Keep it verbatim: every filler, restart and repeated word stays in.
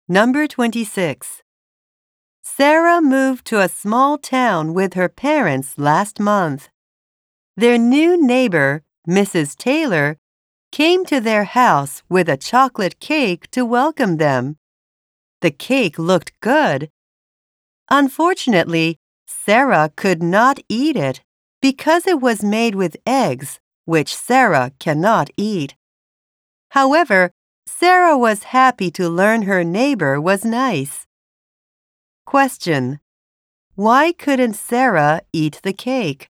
Number twenty-six. Sarah moved to a small town with her parents last month. Their new neighbor, Missus Taylor, came to their house with a chocolate cake to welcome them. The cake looked good. Unfortunately, Sarah could not eat it because it was made with eggs, which Sarah cannot eat. However, Sarah was happy to learn her neighbor was nice. Question: why couldn't Sarah eat the cake?